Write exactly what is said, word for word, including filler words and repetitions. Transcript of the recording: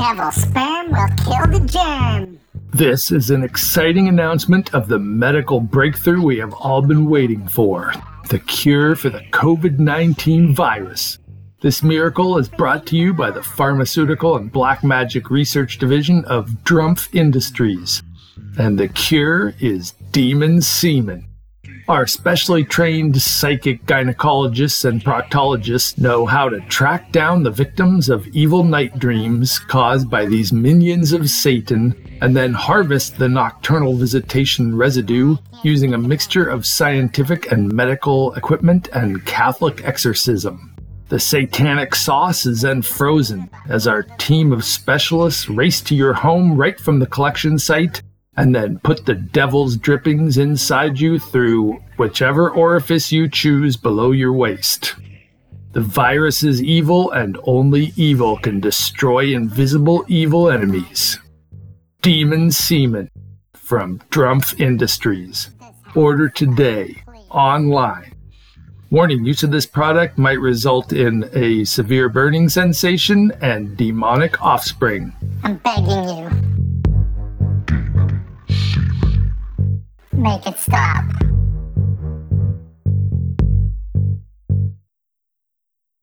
devil sperm will kill the germ. This is an exciting announcement of the medical breakthrough we have all been waiting for. The cure for the covid nineteen virus. This miracle is brought to you by the Pharmaceutical and Black Magic Research Division of Drumpf Industries. And the cure is demon semen. Our specially trained psychic gynecologists and proctologists know how to track down the victims of evil night dreams caused by these minions of Satan and then harvest the nocturnal visitation residue using a mixture of scientific and medical equipment and Catholic exorcism. The satanic sauce is then frozen as our team of specialists race to your home right from the collection site and then put the devil's drippings inside you through whichever orifice you choose below your waist. The virus is evil, and only evil can destroy invisible evil enemies. Demon Semen from Drumpf Industries. Order today, online. Warning, use of this product might result in a severe burning sensation and demonic offspring. I'm begging you. Make it stop.